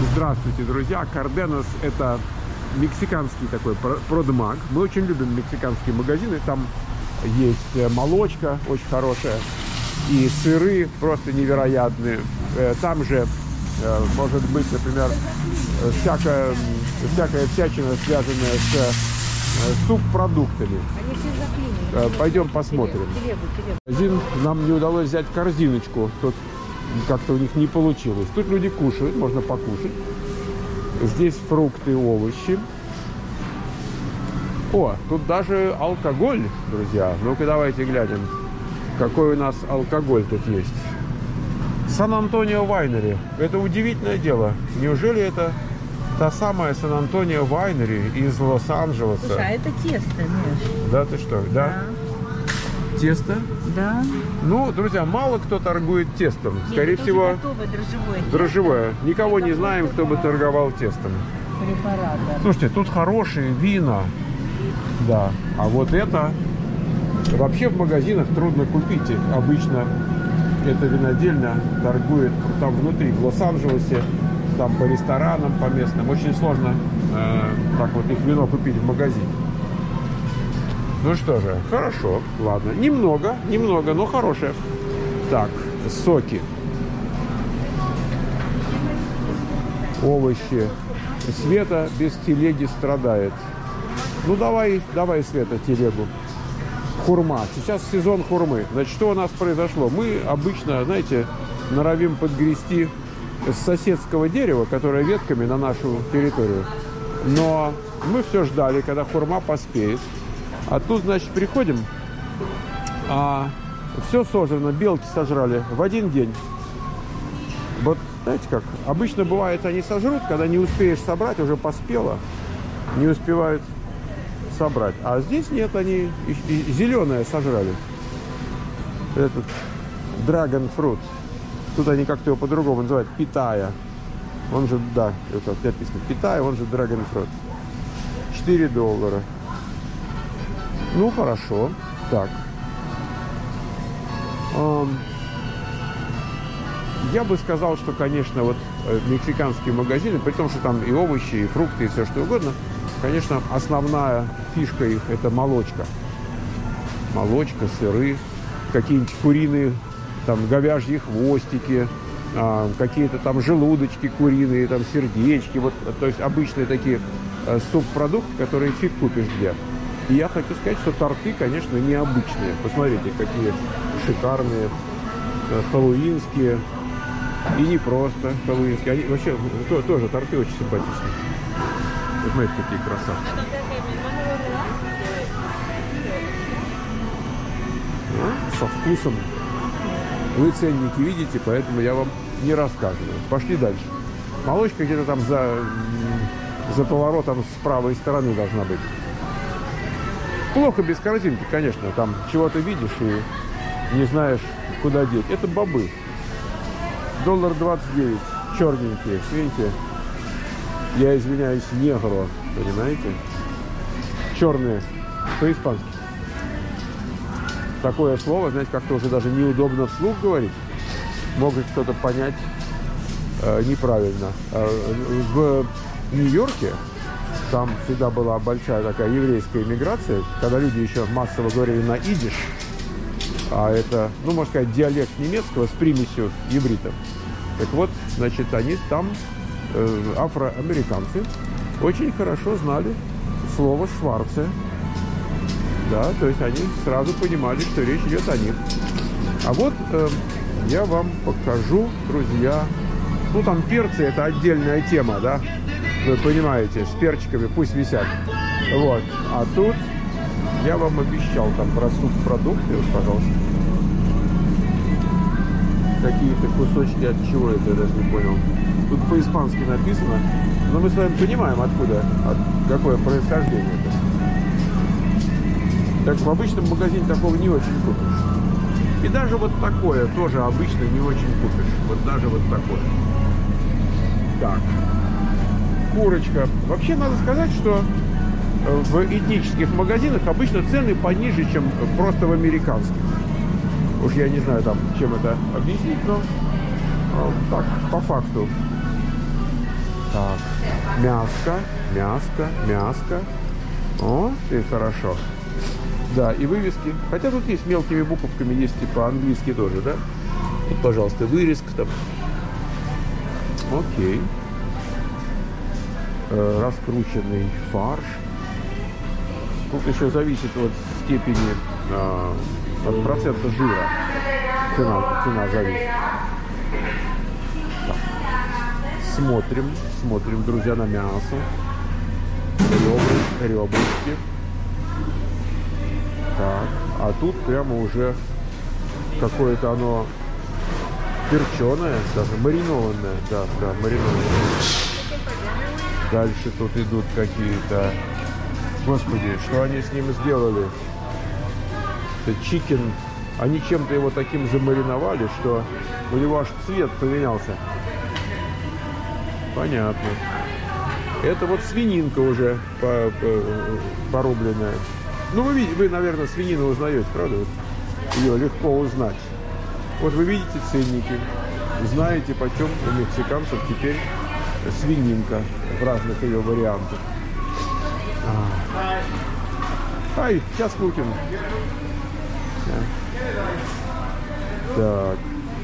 Здравствуйте, друзья! Карденос – это мексиканский такой продмаг. Мы очень любим мексиканские магазины. Там есть молочка очень хорошая и сыры просто невероятные. Там же может быть, например, всякая всячина, связанная с субпродуктами. Они все заклинили. Пойдем посмотрим. Магазин, нам не удалось взять корзиночку. Тут как-то у них не получилось. Тут люди кушают, можно покушать. Здесь фрукты и овощи. О, тут даже алкоголь, друзья. Ну-ка давайте глянем, какой у нас алкоголь тут есть. Сан-Антонио Вайнери. Это удивительное дело. Неужели это та самая Сан-Антонио Вайнери из Лос-Анджелеса? Слушай, а это тесто, Миш. Да, ты что? Да? Тесто? Да. Ну, друзья, мало кто торгует тестом. Скорее всего, готовое, дрожжевое. Никого не знаем, кто бы торговал тестом. Препарат, да. Слушайте, тут хорошие вина. Да. А вот это вообще в магазинах трудно купить. Обычно эта винодельня торгует там внутри, в Лос-Анджелесе, там по ресторанам, по местным. Очень сложно так вот их вино купить в магазине. Ну что же, хорошо, ладно. Немного, но хорошее. Так, соки. Овощи. Света без телеги страдает. Ну давай, Света, телегу. Хурма. Сейчас сезон хурмы. Значит, что у нас произошло? Мы обычно, знаете, норовим подгрести с соседского дерева, которое ветками на нашу территорию. Но мы все ждали, когда хурма поспеет. А тут, значит, приходим, а все сожрано, белки сожрали в один день. Вот, знаете как, обычно бывает, они сожрут, когда не успеешь собрать, уже поспело, не успевают собрать. А здесь нет, они и зеленое сожрали. Этот драгон фрут. Тут они как-то его по-другому называют, питая. Он же, да, это написано, питая, он же драгон фрут. $4. Ну, хорошо. Так. Я бы сказал, что, конечно, вот мексиканские магазины, при том, что там и овощи, и фрукты, и все что угодно, конечно, основная фишка их – это молочка. Молочка, сыры, какие-нибудь куриные, там, говяжьи хвостики, какие-то там желудочки куриные, там, сердечки. Вот, то есть обычные такие субпродукты, которые фиг купишь где. И я хочу сказать, что торты, конечно, необычные. Посмотрите, какие шикарные, хэллоуинские. И не просто хэллоуинские. Они вообще тоже торты очень симпатичные. Посмотрите, какие красавцы. Со вкусом. Вы ценники видите, поэтому я вам не рассказываю. Пошли дальше. Молочка где-то там за поворотом с правой стороны должна быть. Плохо без корзинки, конечно. Там чего-то видишь и не знаешь, куда деть. Это бобы. $1.29. Черненькие. Видите? Я извиняюсь, негро. Понимаете? Черные. По-испански. Такое слово, знаете, как-то уже даже неудобно вслух говорить. Может кто-то понять неправильно. В Нью-Йорке там всегда была большая такая еврейская иммиграция, когда люди еще массово говорили на идиш, а это, ну, можно сказать, диалект немецкого с примесью иврита. Так вот, значит, они там, афроамериканцы, очень хорошо знали слово «шварце». Да, то есть они сразу понимали, что речь идет о них. А вот я вам покажу, друзья, ну, там перцы – это отдельная тема, да? Вы понимаете, с перчиками пусть висят. Вот. А тут я вам обещал там про субпродукты, вот, пожалуйста. Какие-то кусочки от чего это, я даже не понял. Тут по-испански написано, но мы с вами понимаем, откуда, какое происхождение это. Так в обычном магазине такого не очень купишь. И даже вот такое тоже обычно не очень купишь. Вот даже вот такое. Так. Курочка. Вообще надо сказать, что в этнических магазинах обычно цены пониже, чем просто в американских. Уж я не знаю, там, чем это объяснить, но так, по факту. Так, мяско. О, и хорошо. Да, и вывески. Хотя тут есть мелкими буковками, есть типа английский тоже, да? Вот, пожалуйста, вырезка там. Окей. Раскрученный фарш. Тут еще зависит от степени, от процента жира. Цена зависит. Так. Смотрим, друзья, на мясо. Ребрышки. Так, а тут прямо уже какое-то оно перченое, даже маринованное. Да, маринованное. Дальше тут идут какие-то... Господи, что они с ним сделали? Это чикен. Они чем-то его таким замариновали, что у него аж цвет поменялся. Понятно. Это вот свининка уже порубленная. Ну, вы, наверное, свинину узнаете, правда? Ее легко узнать. Вот вы видите ценники, знаете, почем у мексиканцев теперь свининка в разных ее вариантах. Ай, сейчас купим. Так.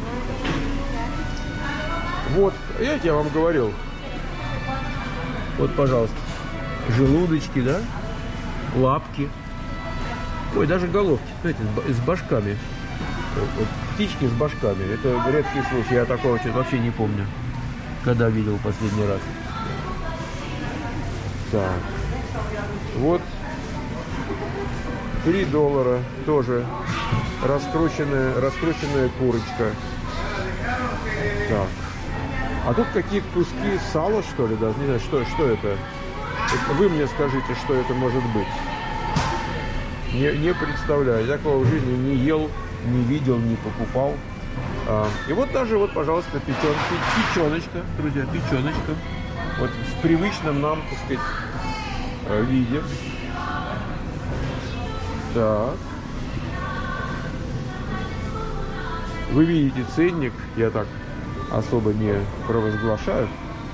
Вот, я вам говорил. Вот, пожалуйста, желудочки, да? Лапки. Ой, даже головки, знаете, с башками. Вот, птички с башками. Это редкий случай. Я такого вообще не помню, когда видел последний раз. Так. Вот $3 тоже раскрученная курочка. Так. А тут какие-то куски сала, что ли, даже не знаю, что это. Вы мне скажите, что это может быть. Не представляю. Я такого в жизни не ел, не видел, не покупал. И вот даже, вот, пожалуйста, печеночка, друзья, печеночка. Вот в привычном нам, так сказать, виде. Так. Вы видите ценник, я так особо не провозглашаю.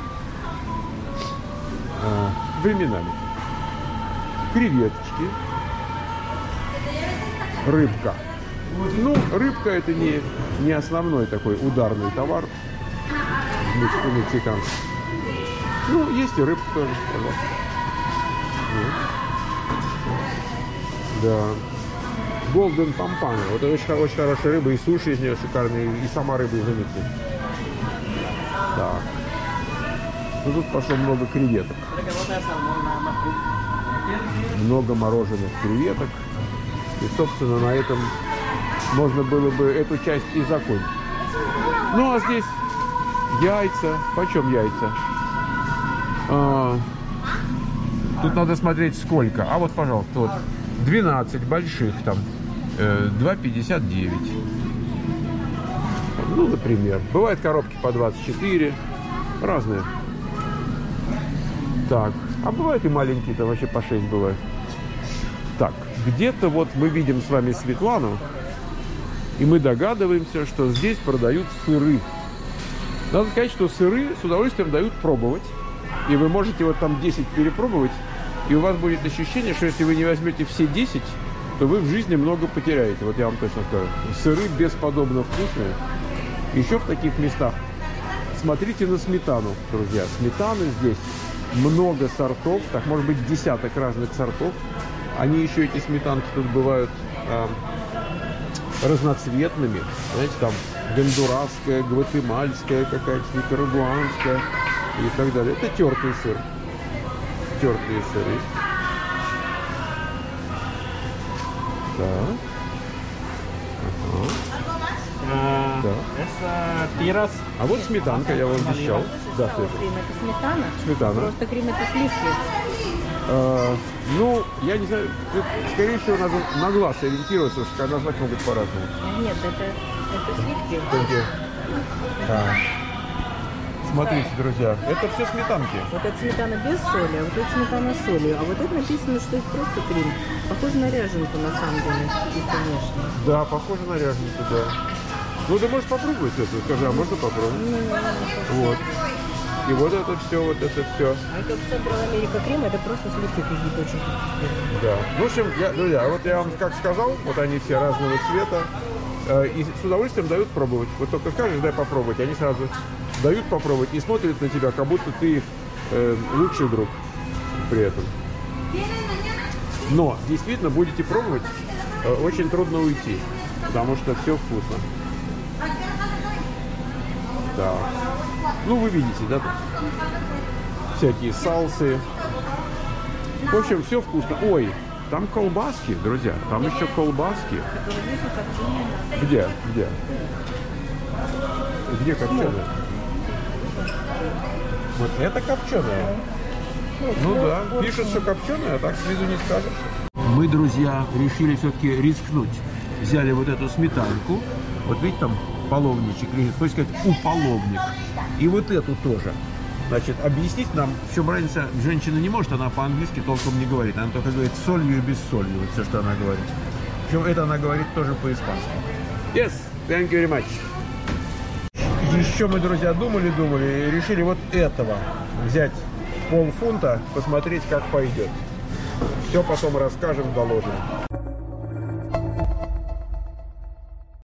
Временами. Креветочки. Рыбка. Ну, рыбка это не основной такой ударный товар у мексиканцев. Ну, есть и рыбка тоже. Да. Golden Pampano. Вот это очень хорошая рыба, и суши из нее шикарные, и сама рыба изумительная. Так. Ну, тут пошло много креветок. Много мороженых креветок. И, собственно, на этом можно было бы эту часть и закончить. Ну, а здесь яйца. Почем яйца? Тут надо смотреть сколько. А вот, пожалуйста, вот 12 больших там. 2,59. Ну, например. Бывают коробки по 24. Разные. Так. А бывают и маленькие, там вообще по 6 бывает. Так. Где-то вот мы видим с вами Светлану. И мы догадываемся, что здесь продают сыры. Надо сказать, что сыры с удовольствием дают пробовать. И вы можете вот там 10 перепробовать. И у вас будет ощущение, что если вы не возьмете все 10, то вы в жизни много потеряете. Вот я вам точно скажу. Сыры бесподобно вкусные. Еще в таких местах смотрите на сметану, друзья. Сметаны здесь много сортов. Так, может быть, десяток разных сортов. Они еще, эти сметанки, тут бывают разноцветными. Знаете, там гондурасская, гватемальская, какая-то никарагуанская и так далее. Это тертый сыр. Тертые сыры. Так. Это тирас. А вот сметанка, я вам обещал. Да, Крем это сметана? Сметана. Просто крем это сливки. Ну, я не знаю, скорее всего, надо на глаз ориентироваться, потому что назвать могут по-разному. Нет, это сливки. Смотрите, друзья, это все сметанки. Вот эта сметана без соли, а вот эта сметана с солью. А вот это написано, что это просто крем. Похоже на ряженку, на самом деле, чисто внешне. Да, похоже на ряженку, да. Ну, ты можешь попробовать это, скажи, а можно попробовать? Вот. И вот это все, вот это все. А это в Централ Америка крем, это просто сливки какие-то очень вкусные. Да. Ну, в общем, друзья, вот я вам как сказал, вот они все разного цвета. И с удовольствием дают пробовать. Вот только скажешь, дай попробовать, они сразу дают попробовать и смотрят на тебя, как будто ты их лучший друг при этом. Но действительно будете пробовать, очень трудно уйти, потому что все вкусно. Да. Ну, вы видите, да, тут всякие салсы. В общем, все вкусно. Ой, там колбаски, друзья, там еще колбаски. Где? Где? Где копченая? Вот это копченая. Ну да, пишут, что копченая, а так с виду не скажешь. Мы, друзья, решили все-таки рискнуть. Взяли вот эту сметанку. Вот видите, там половничек лежит, хочется сказать, уполовник. И вот эту тоже. Значит, объяснить нам, в чем разница, женщина не может, она по-английски толком не говорит. Она только говорит с солью и без соли, вот все, что она говорит. Причем это она говорит тоже по-испански. Yes, thank you very much. Еще мы, друзья, думали и решили вот этого взять полфунта, посмотреть, как пойдет. Все потом расскажем, доложим.